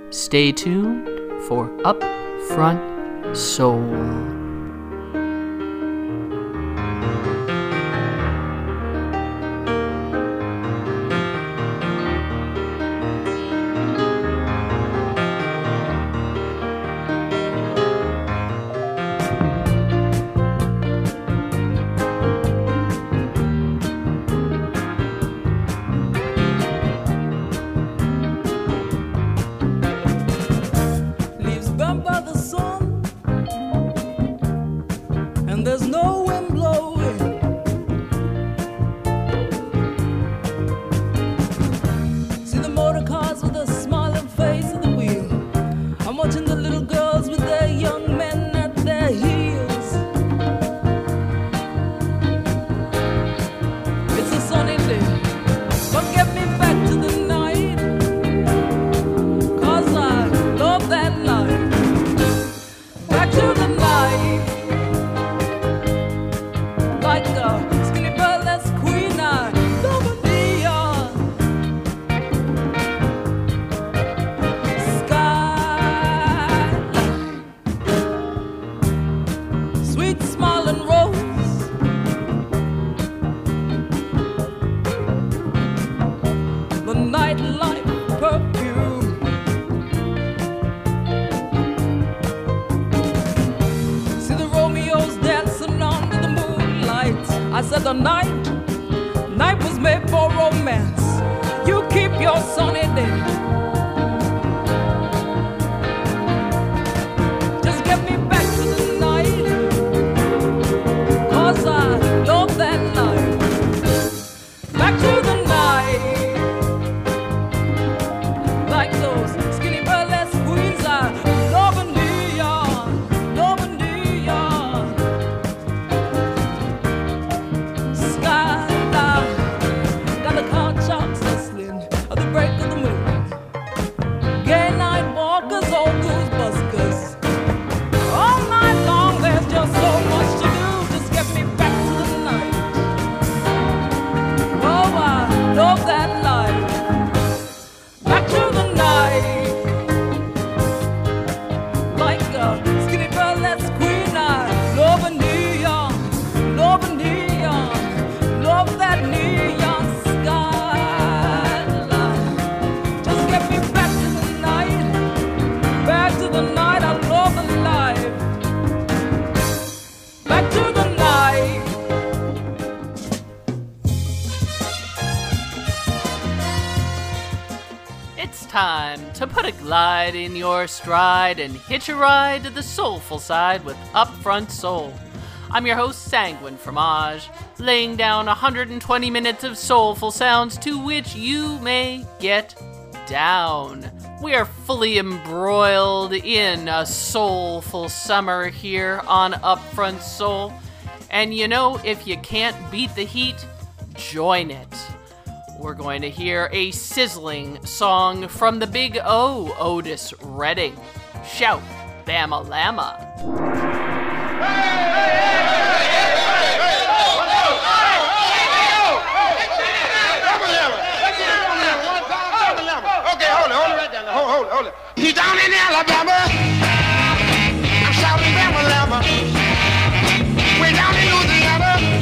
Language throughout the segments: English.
Stay tuned for Upfront Soul. Time to put a glide in your stride and hitch a ride to the soulful side with Upfront Soul. I'm your host, Sanguine Fromage, laying down 120 minutes of soulful sounds to which you may get down. We are fully embroiled in a soulful summer here on Upfront Soul, and you know, if you can't beat the heat, join it. We're going to hear a sizzling song from the Big O, Otis Redding. Shout, Bama Lama. Okay, hold it right there. Hold it. He's down in Alabama. I'm shouting Bama Lama. Way down in Louisiana.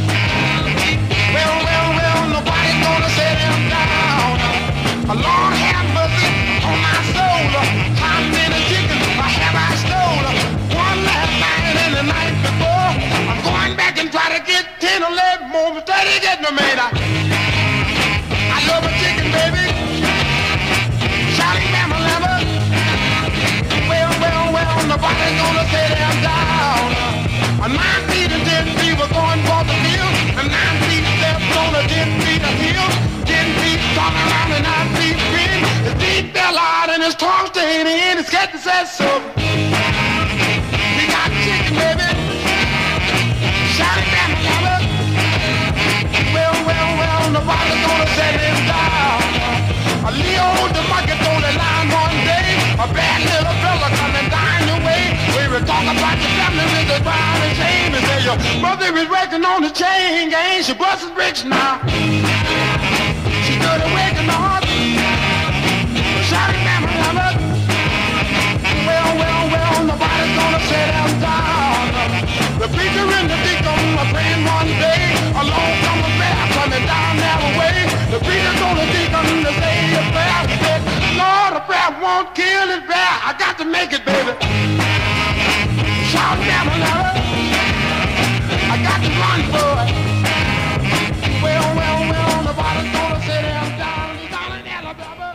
Well, nobody's gonna set him down. A Lord have mercy on my soul. How many chickens have I stolen? One last night and the night before. I'm going back and try to get 10 or 11 more. Steady getting them made. I love a chicken, baby. Shouting Bama Lama. Well, nobody's gonna set him down. A 9 feet and 10 feet were going for the field. A 9 feet stepped on a 10 feet of hill. 10 feet turn around and 9 feet grin. His feet fell out and his tongue stayed in. His cat says so. We got chicken, baby. Shouting Bama Lama. Well, nobody's gonna set him down. A Leo the bucket on the line one day. A bad little fella coming down your way. We were talking about your family with the brown and chain. And say your mother is working on the chain gang. She busting bricks now. She good at working hard. Shouting Bama Lama. won't kill this bear. I got to make it, baby. Shout down another. I got to run for it. Well, nobody's gonna sit him down. He's on an Alabama.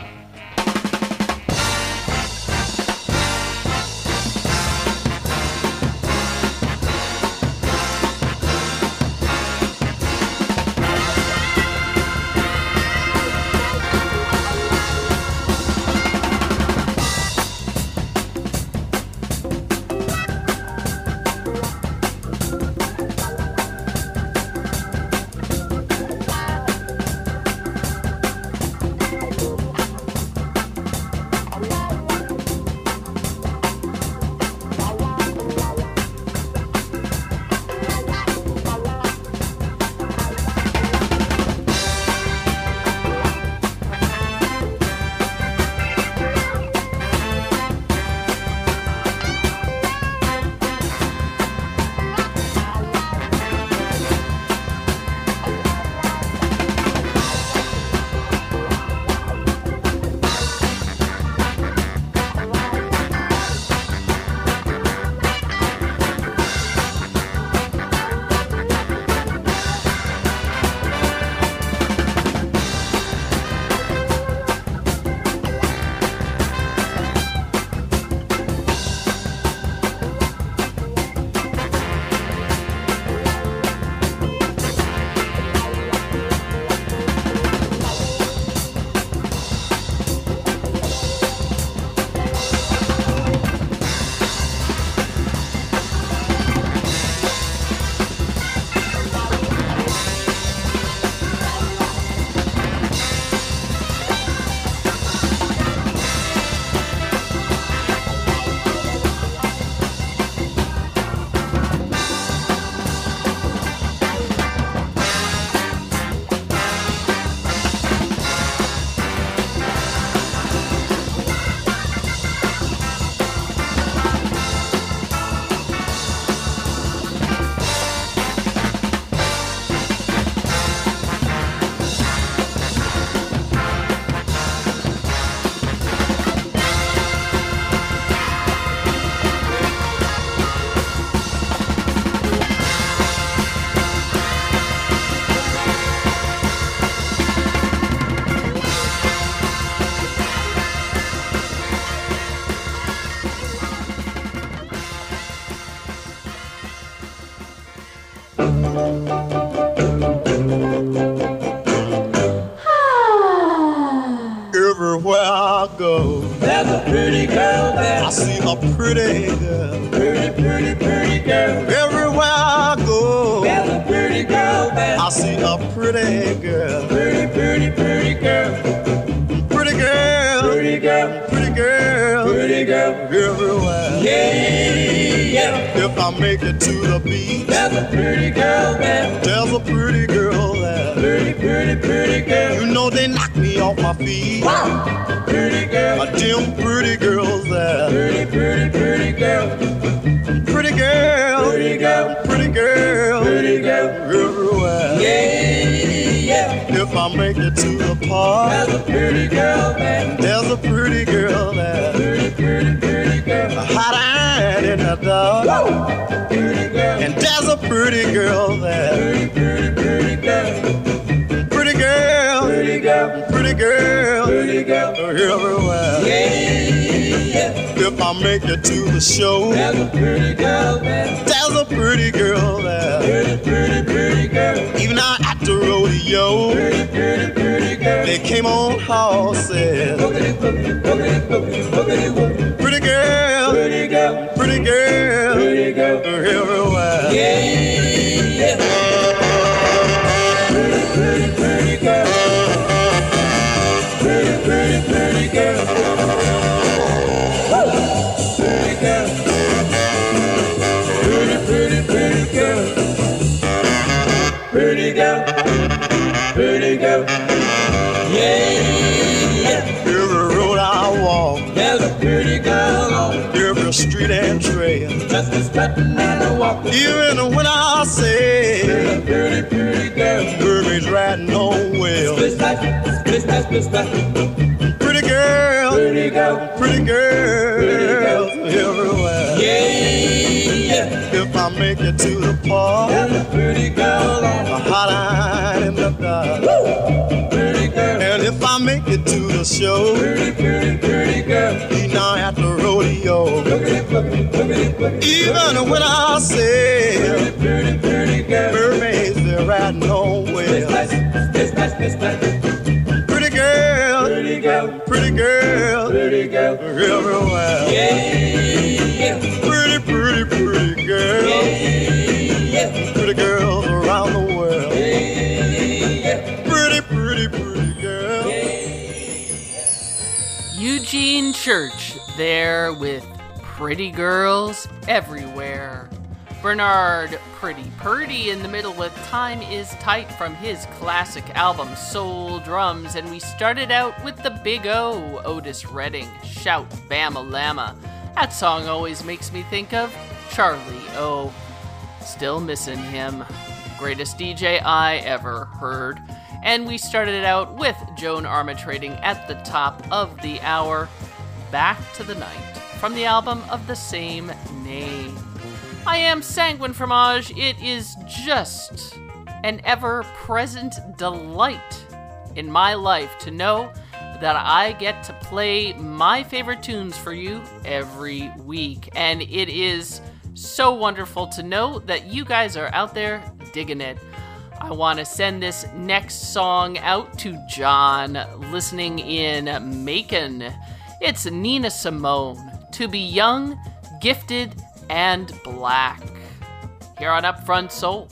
Everywhere I go, there's a pretty girl there. I see a pretty girl. Pretty girl. Everywhere I go, There's a pretty girl there. I see a pretty girl. Pretty girl. Pretty girl. Pretty girl. Pretty girl. Pretty girl. Everywhere. Yeah. If I make it to the beach, There's a pretty girl there. there's a pretty girl there. Pretty girl. You know they knock me off my feet. Pretty girl. Them pretty girls there. Pretty girl. Pretty girl. Pretty girl. Pretty girl. Pretty girl. Everywhere. Yeah. If I make it to the park, There's a pretty girl there. there's a pretty girl there. Pretty girl. Hot in the dark, Pretty girl. and there's a pretty girl there. Pretty girl. Pretty girl, Pretty girl. pretty girl, Pretty girl. everywhere. Yeah. If I make it to the show, There's a pretty girl there. there's a pretty girl there. Pretty girl. Even out at the rodeo, Pretty girl. they came on horses. Boogity whoop. Pretty girl, Pretty girl. pretty girl, Pretty girl. everywhere. Yeah. Pretty girl. Pretty girl. Woo. Pretty girl. Pretty girl. Pretty girl. Pretty girl. Yeah. Every road I walk, There's a pretty girl on every street and trail. just a strutting and a walking. Even when I say Pretty girl. Hermes riding on well. Splish splash, splish splash, splish splash. Pretty girl, Pretty girl, pretty girls everywhere. yeah. If I make it to the park, There's a pretty girl on a hotline in the dark. pretty girl, And if I make it to the show, pretty girl. be down at the rodeo. Boogity, Even when I say pretty girl. mermaids, they're riding nowhere. Miss Black, Pretty girls, pretty girl, pretty girls pretty girl. everywhere. Yeah, Pretty, pretty, pretty girls. yeah. Pretty girls around the world. Yeah. Pretty, pretty, pretty girls. Eugene Church there with Pretty Girls Everywhere. Bernard Pretty Purdy in the middle with Time Is Tight from his classic album Soul Drums, and we started out with the Big O, Otis Redding, Shout Bama Lama. That song always makes me think of Charlie O. Still missing him. Greatest DJ I ever heard. And we started out with Joan Armatrading at the top of the hour, Back to the Night, from the album of the same name. I am Sanguine Fromage. It is just an ever-present delight in my life to know that I get to play my favorite tunes for you every week. And it is so wonderful to know that you guys are out there digging it. I want to send this next song out to John, listening in Macon. It's Nina Simone, To Be Young, Gifted, and Black. Here on Upfront Soul.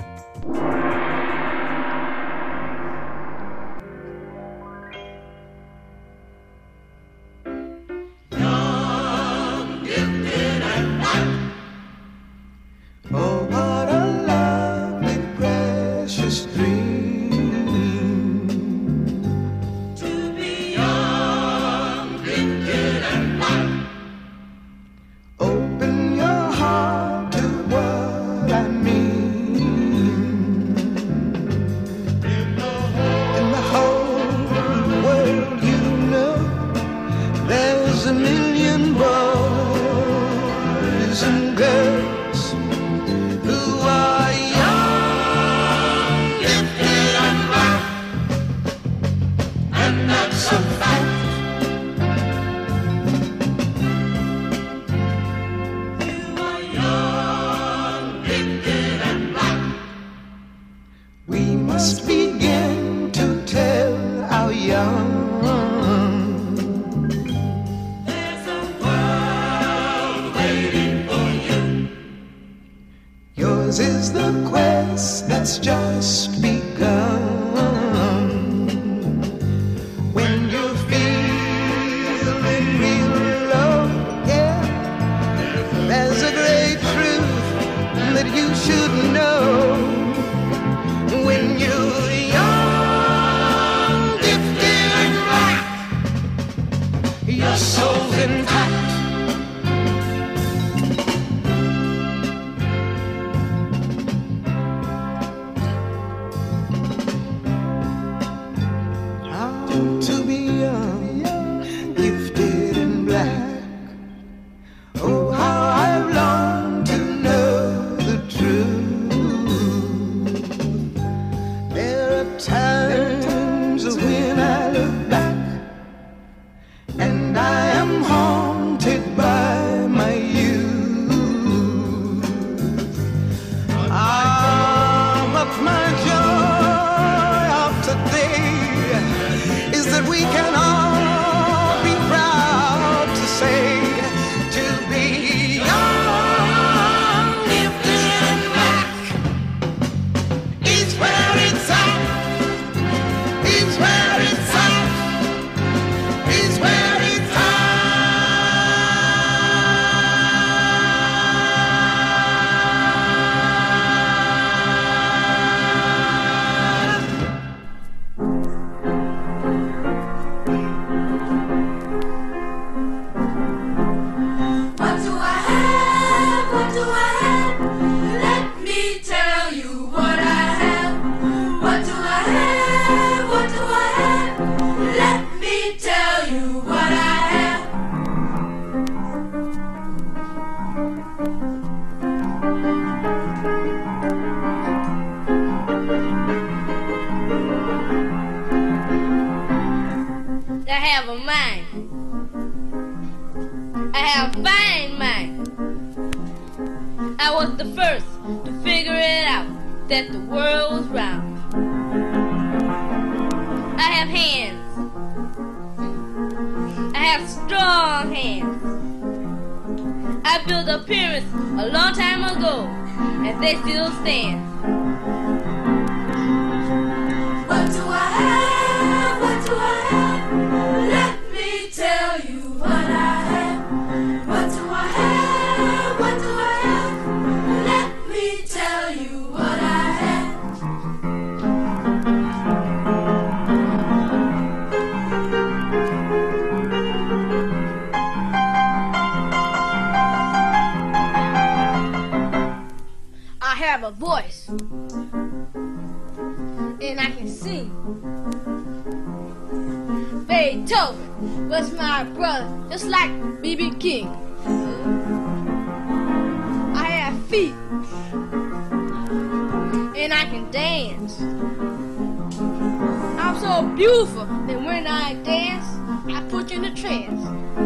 Oh, what a lovely, precious dream. To be young, gifted, and black. Open your heart to what I mean. In the whole world, you know, there's a million boys and girls who are young, Gifted and black. And that's a fact. You are young, gifted, and black. we must begin to tell our young. There's a world waiting for you. Yours is the quest that's just begun. When you're feeling real low, yeah, there's a great truth that you should know. When you're young, gifted and black, your soul's intact. To be young, gifted and black. Oh, how I've longed to know the truth. There are times when I look back and I am haunted have a fine mind. I was the first to figure it out, that the world was round. I have hands. I have strong hands. I built a pyramid a long time ago, and they still stand. What do I have? What do I have? Let me tell you what I have. What do I have? What do I have? Let me tell you what I have. I have a voice, and I can sing. Beethoven was my brother, just like B.B. King. I have feet, and I can dance. I'm so beautiful that when I dance, I put you in a trance.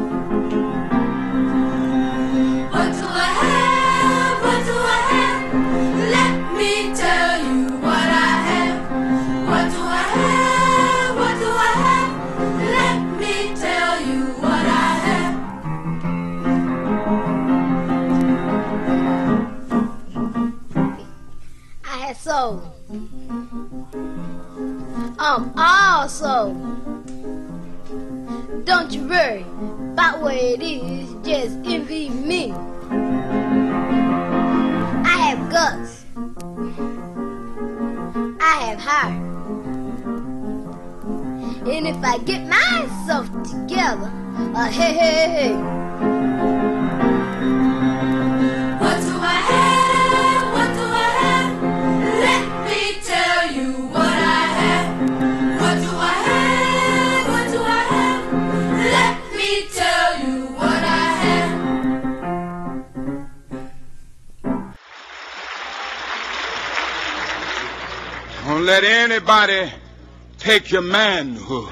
What do I have? What do I have? Let me tell you what I have. What do I have? What do I have? Let me tell you what I have. I had soul. I'm all soul. Don't you worry about what it is, just envy me. I have guts. I have heart. And if I get myself together, hey, hey, hey. What do I have? What do I have? Let me tell you what I have. What do I have? What do I have? Let me tell you what I have. Don't let anybody take your manhood.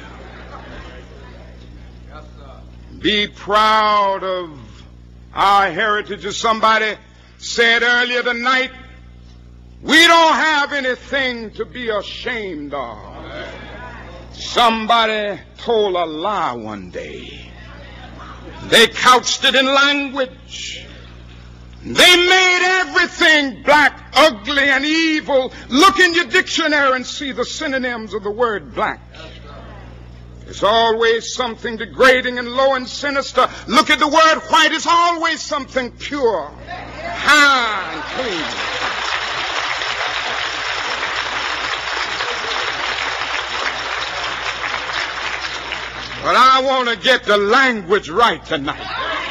Be proud of our heritage. As somebody said earlier tonight, we don't have anything to be ashamed of. Somebody told a lie one day. They couched it in language. They made everything black, ugly, and evil. Look in your dictionary and see the synonyms of the word black. There's always something degrading and low and sinister. Look at the word white. It's always something pure, high, and clean. But I want to get the language right tonight.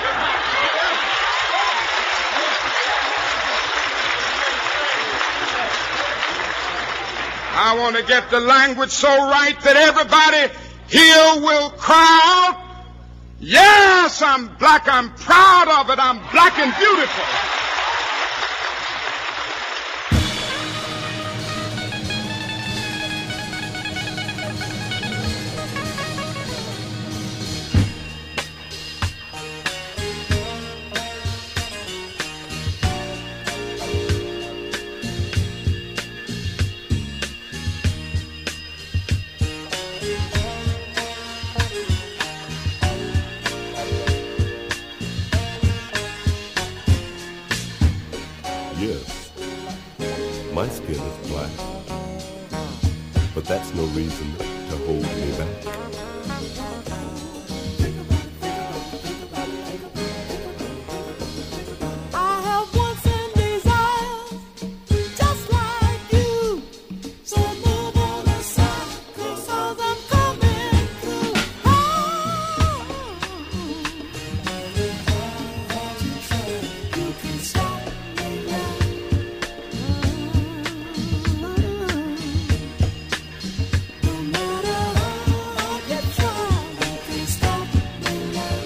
I want to get the language so right that everybody here will cry out, yes, I'm black, I'm proud of it, I'm black and beautiful. Yes, my skin is black, but that's no reason to hold me back. I have wants and desires, just like you. So move on aside, 'cause I'm coming through. You can stop me now. No matter how you try, you can stop me now.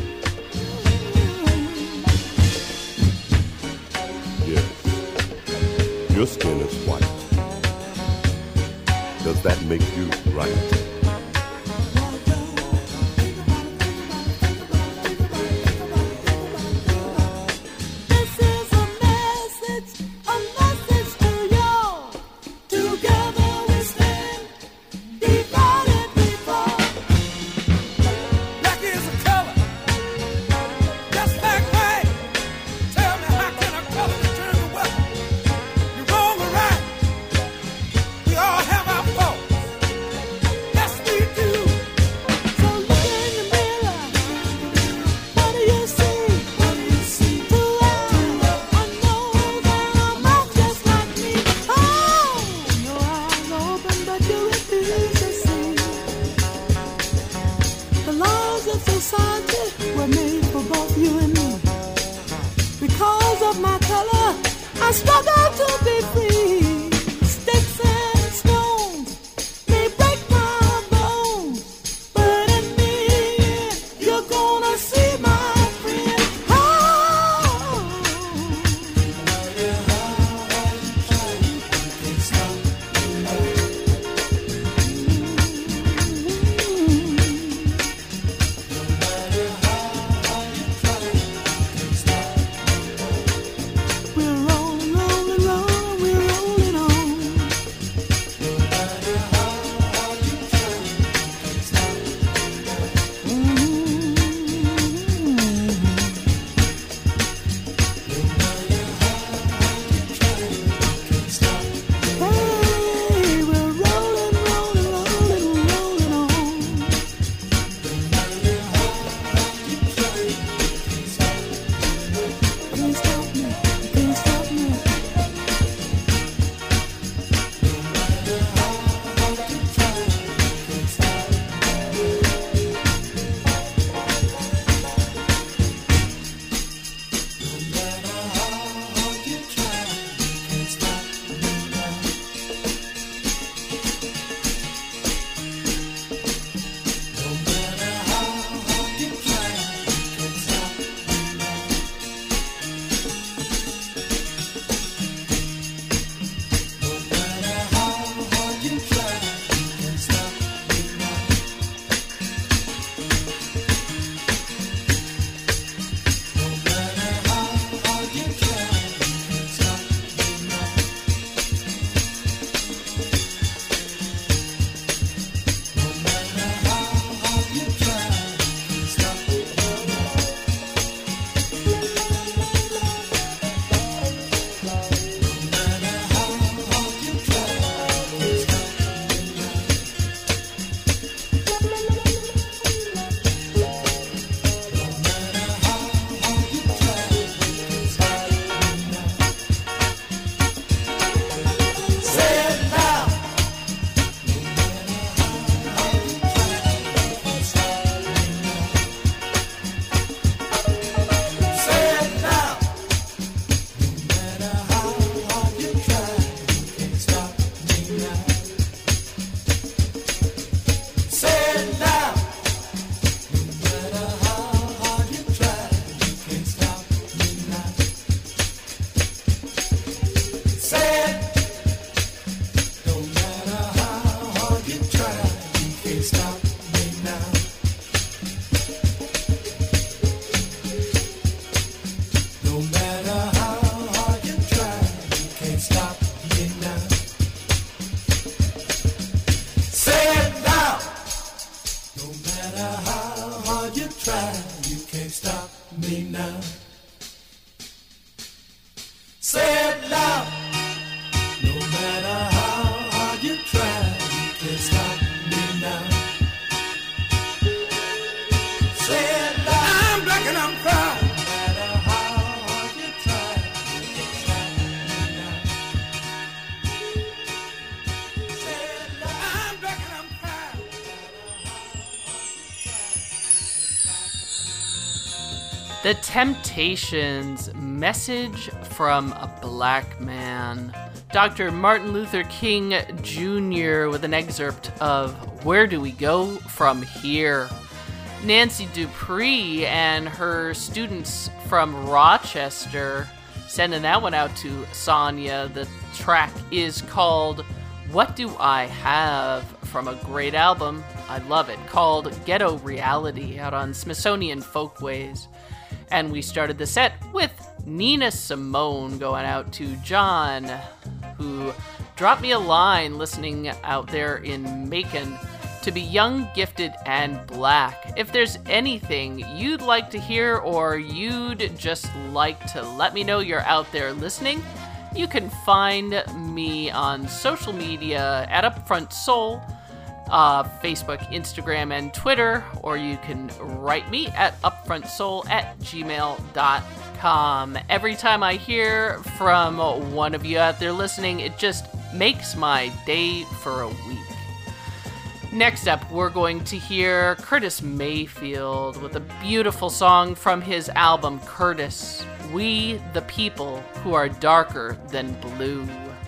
Yes, your skin is white. Does that make you right? society were made for both you and me. Because of my color, I struggle to be free. Sticks and stones may break my bones, but in me, you're gonna see my friend. Oh. We're rolling, rolling, rolling, we're rolling on. Hey, we're rolling, rolling, rolling, rolling on. Can't stop me, can't stop me. The Temptations, Message from a Black Man. Dr. Martin Luther King Jr. with an excerpt of Where Do We Go From Here? Nancy Dupree and her students from Rochester, sending that one out to Sonia. The track is called What Do I Have? From a great album, I love it, called Ghetto Reality, out on Smithsonian Folkways. And we started the set with Nina Simone, going out to John, who dropped me a line listening out there in Macon, to be young, gifted, and black. If there's anything you'd like to hear or you'd just like to let me know you're out there listening, you can find me on social media at Upfront Soul, Facebook, Instagram, and Twitter, or you can write me at upfrontsoul@gmail.com. Every time I hear from one of you out there listening, it just makes my day for a week. Next up, we're going to hear Curtis Mayfield with a beautiful song from his album Curtis, We the People Who Are Darker Than Blue.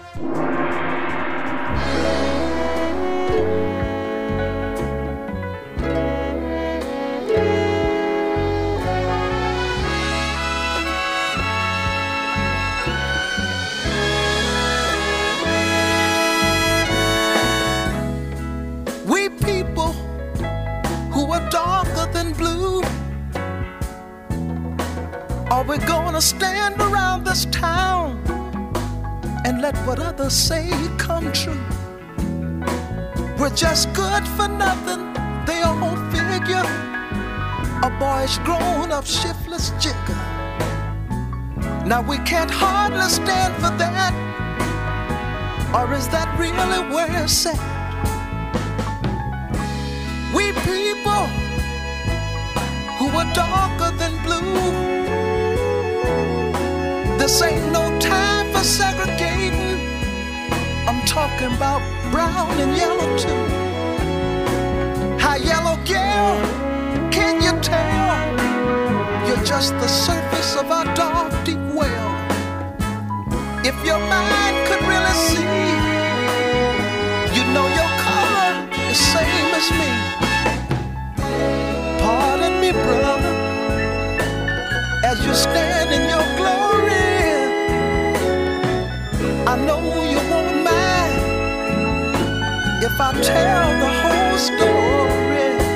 We people who are darker than blue, are we gonna stand around this town and let what others say come true? We're just good for nothing, they all figure. A boyish grown-up shiftless jigger. Now we can't hardly stand for that. Or is that really where it's at? We people who are darker than blue, this ain't no time for segregating. I'm talking about brown and yellow too. How yellow, girl, can you tell? You're just the surface of our dark, deep well. If your mind could really see, you know your color is same as me. Pardon me, brother, as you stand in your glory. I know you won't mind if I tell the whole story.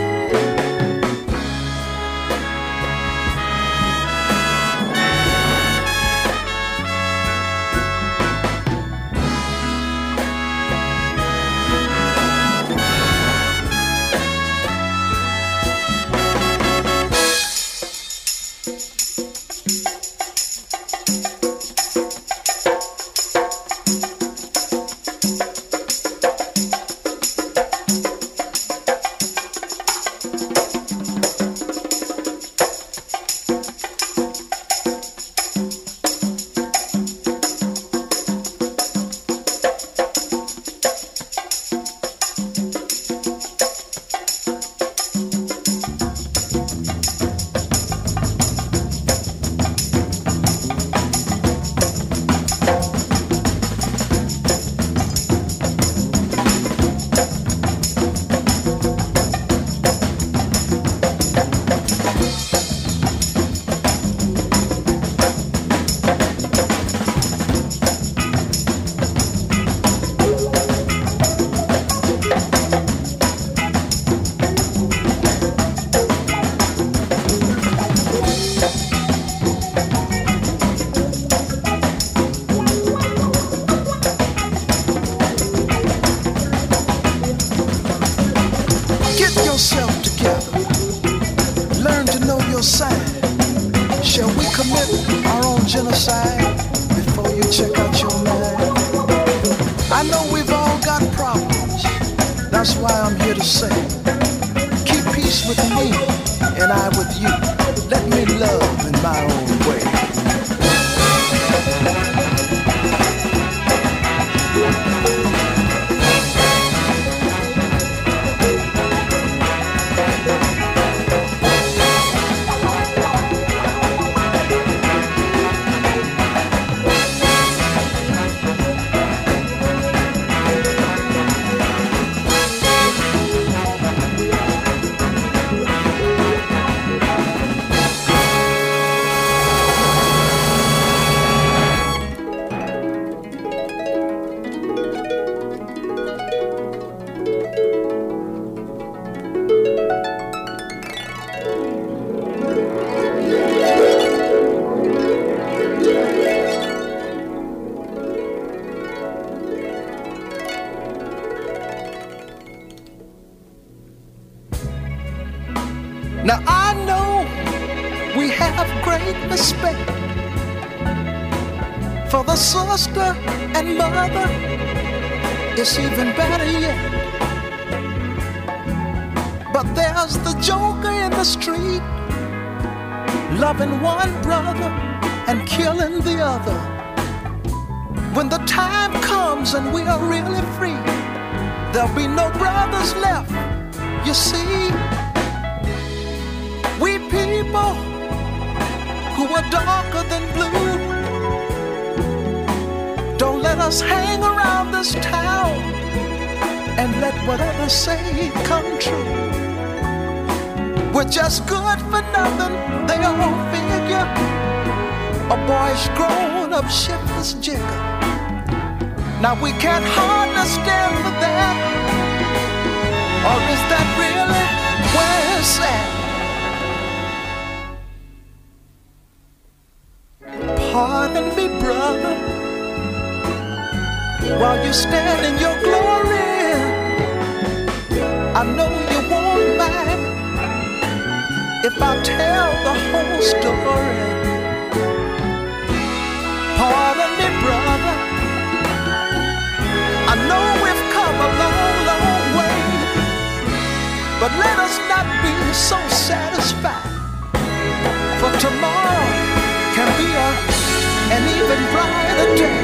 Now I know we have great respect for the sister and mother. It's even better yet. But there's the joker in the street, loving one brother and killing the other. When the time comes and we are really free, there'll be no brothers left. You see, we people who are darker than blue, don't let us hang around this town and let whatever say come true. We're just good for nothing, they all figure. A boy's grown up shiftless jigger. Now we can't hardly stand for that. Or is that really where it's at? Pardon me, brother, while you stand in your glory. I know you won't mind if I tell the whole story. Pardon me, brother, I know we've come a long, long way, but let us not be so satisfied, for tomorrow can be an even brighter day.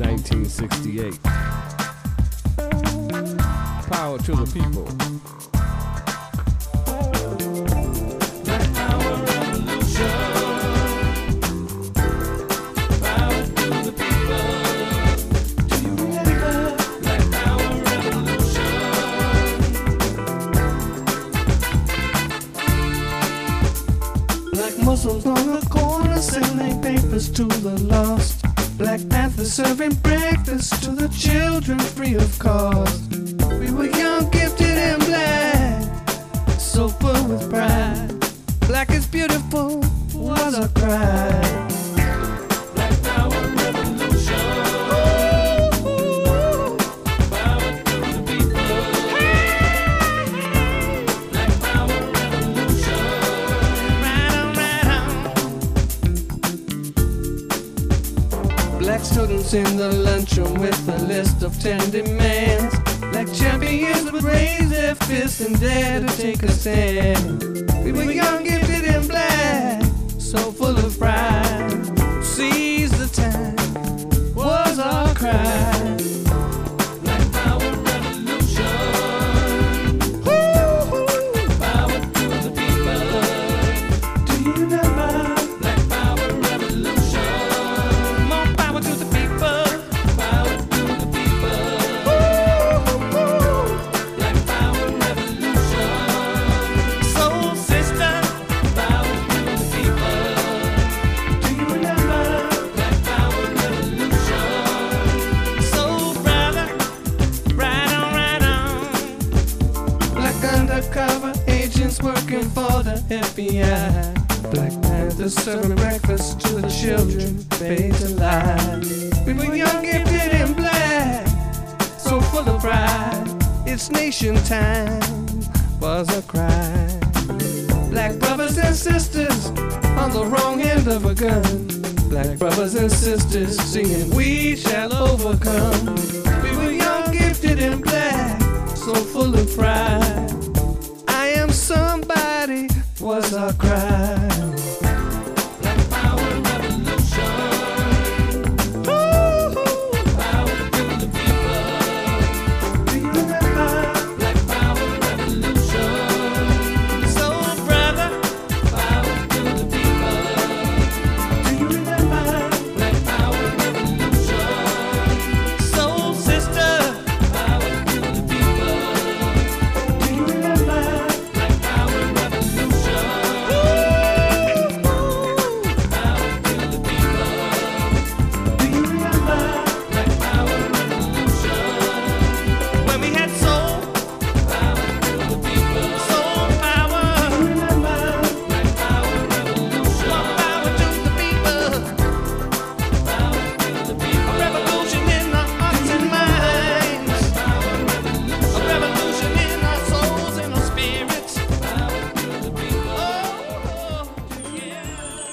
1968. Power to the people. Black Power Revolution. Power to the people. Do you remember? Black Power Revolution. Black Muslims on the corner selling papers to the lost. Black Panthers serving breakfast to the children free of cost. We were young, gifted, and black, so full with pride. Black is beautiful was our cry. Black Power Revolution. Power to the people. Black Power Revolution. Right on, right on. Black students in the lunchroom with a list of 10 demands. Black champions would raise their fists and dare to take a stand. We were young, gifted, and black, so full of pride. Seize the time was our cry. Black Power Revolution. Power to the people. Do you remember? Black Power Revolution. More power to the people. Power to the people. Black Power Revolution. Soul sister. Power to the people. Do you remember? Black Power Revolution. Soul brother. Right on, right on. Black undercover agents working for the FBI. Black Panthers serving breakfast to the children paid to lie. We were young, gifted, and black, so full of pride. It's nation time was a cry. Black brothers and sisters on the wrong end of a gun. Black brothers and sisters singing, we shall overcome. We were young, gifted, and black, so full of pride. I am somebody was our cry. Black Power Revolution. Power to the people. Do you remember? Black Power Revolution. Soul brother. Power to the people. Do you remember? Black Power Revolution. Soul sister. Power to the people. Do you remember? Black Power Revolution. Power to the people. Do you remember? Black Power Revolution. When we had soul. Power to the people. Soul power. Do you remember? Black Power Revolution. More power to the people. Power to the people. A revolution in our hearts and minds. A revolution in our souls and our spirits. Power to the people. Oh, yeah.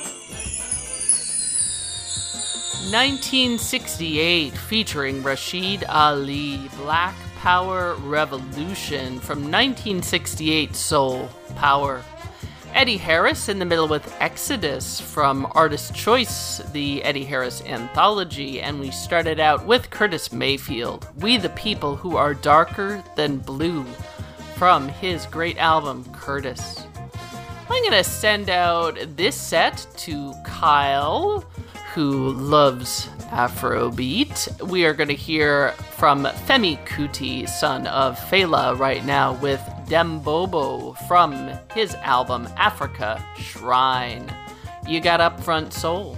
1968, featuring Rashid Ali, Black Power Revolution from 1968 Soul Power. Eddie Harris in the middle with Exodus from Artist Choice, the Eddie Harris anthology, and we started out with Curtis Mayfield, We the People Who Are Darker Than Blue, from his great album Curtis. I'm going to send out this set to Kyle, who loves Afrobeat. We are going to hear from Femi Kuti, son of Fela, right now with Dembobo from his album Africa Shrine. You got Upfront Soul.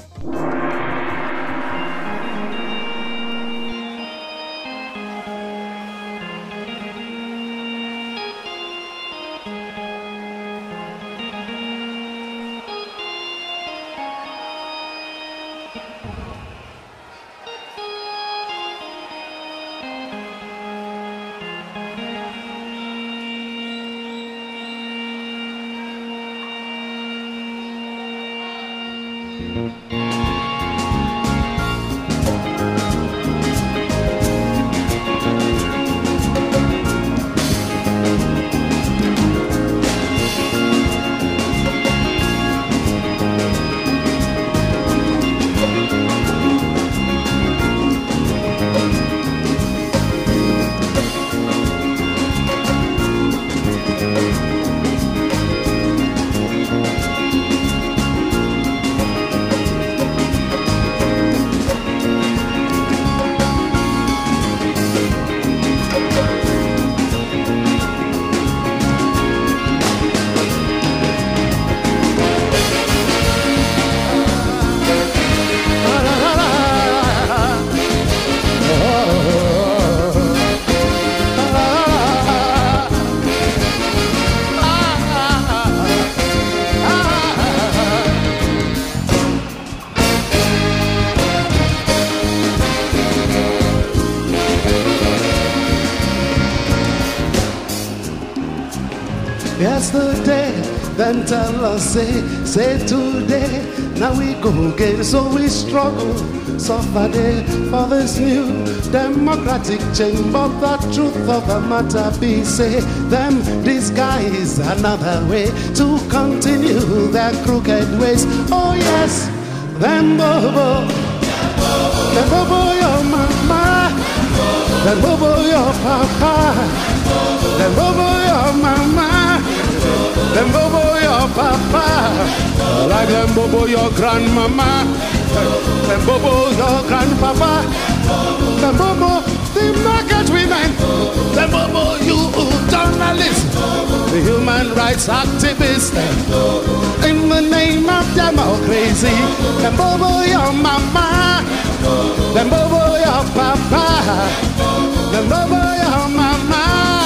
Yesterday, then tell us, say today. Now we go again, so we struggle, suffer day for this new democratic change. But the truth of the matter be, say, them disguise another way to continue their crooked ways. Oh yes, them bobo, them bobo your mama, them bobo your papa, them bobo your mama, them bobo your papa, like them bobo your grandmama, them bobo your grandpapa, them bobo the market women, them bobo you journalists, the human rights activists, in the name of democracy, them bobo your mama, them bobo your papa, them bobo your mama.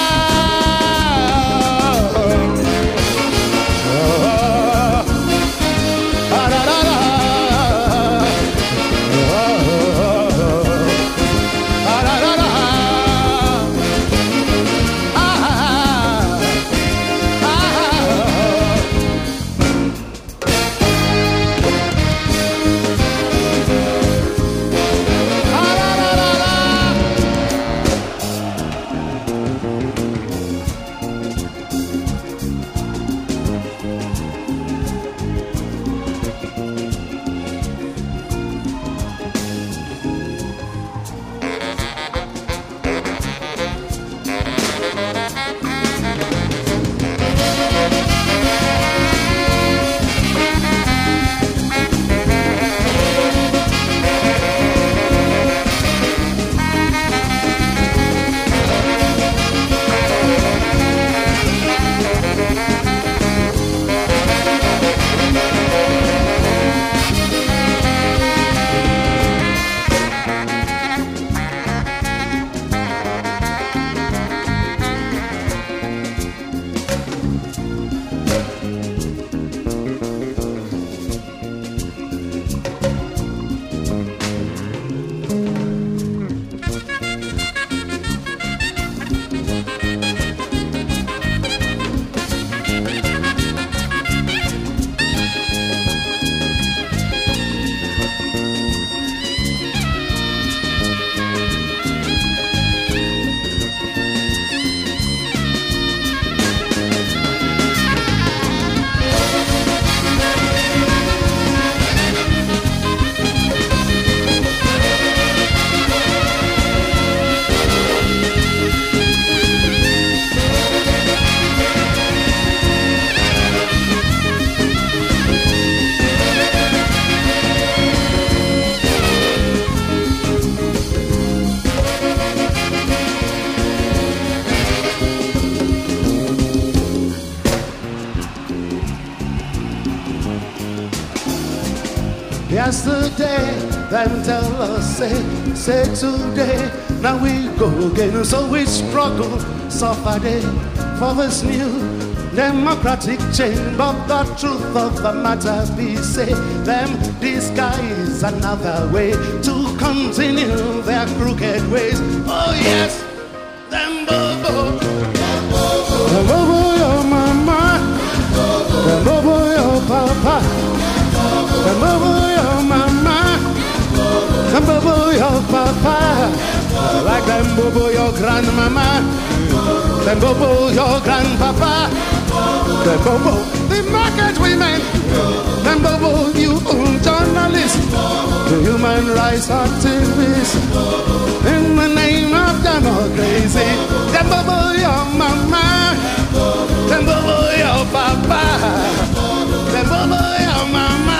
Yesterday, them tell us, say today. Now we go again, so we struggle, suffer day for this new democratic change. But the truth of the matter be, say, them disguise another way to continue their crooked ways. Oh yes, them bobo, them bobo your mama, them bobo your papa, them bobo your mama, them bobo your papa, like them bobo your grandmama, them bobo your grandpapa, them bobo the market women, them bobo you journalists, the human rights activists, in the name of democracy, them bobo your mama, them bobo your papa, them bobo your mama.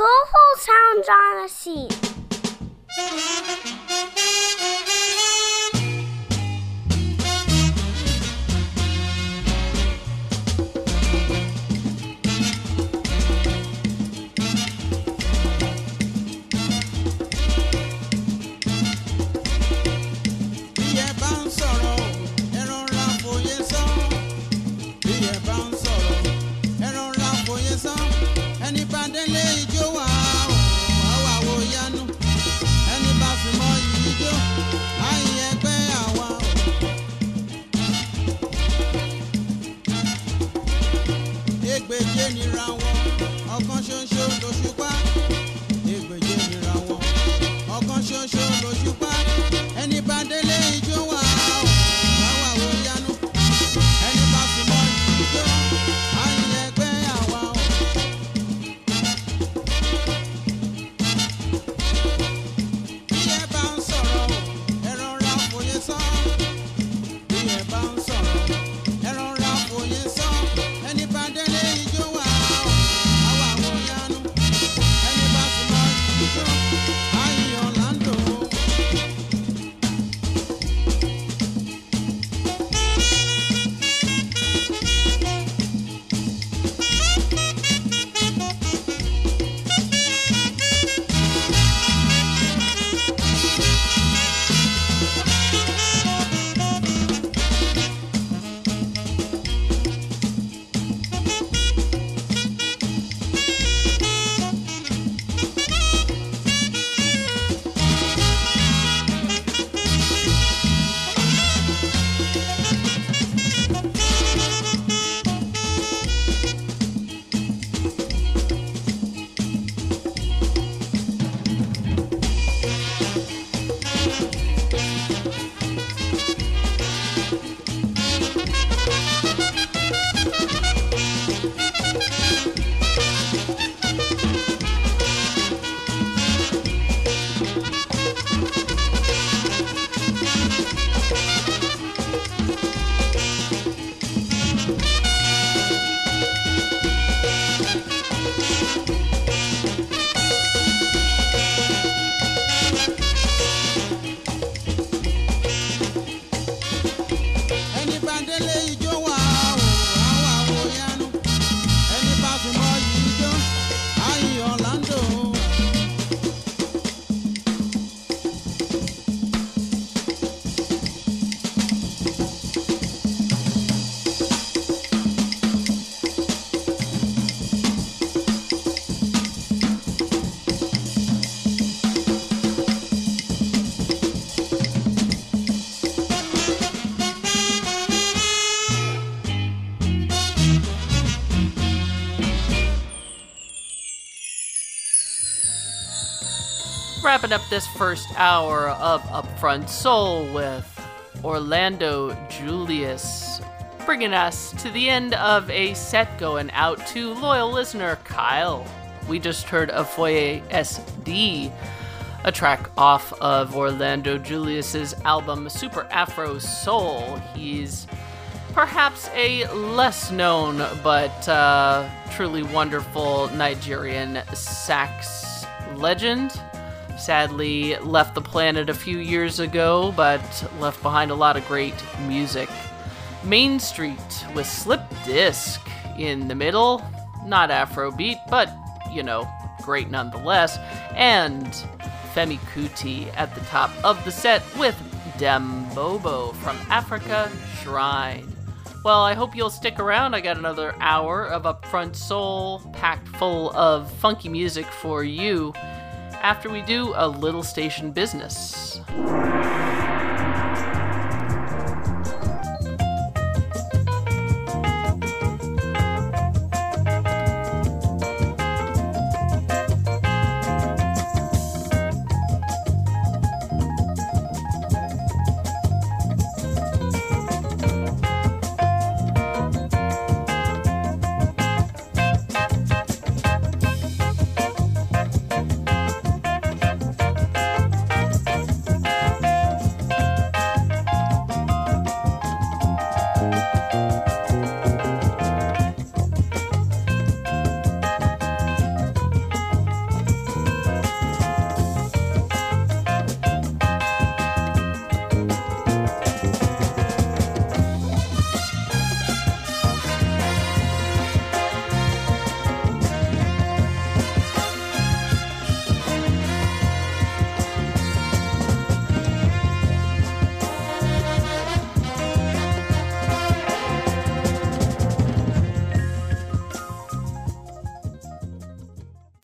soulful sounds on a scene. Wrapping up this first hour of Upfront Soul with Orlando Julius, bringing us to the end of a set going out to loyal listener Kyle. We just heard a Foyer SD, a track off of Orlando Julius's album Super Afro Soul. He's perhaps a less known but truly wonderful Nigerian sax legend. Sadly left the planet a few years ago, but left behind a lot of great music. Main Street with Slip Disc in the middle, not Afrobeat, but, you know, great nonetheless. And Femi Kuti at the top of the set with Dembobo from Africa Shrine. Well, I hope you'll stick around. I got another hour of Upfront Soul packed full of funky music for you after we do a little station business.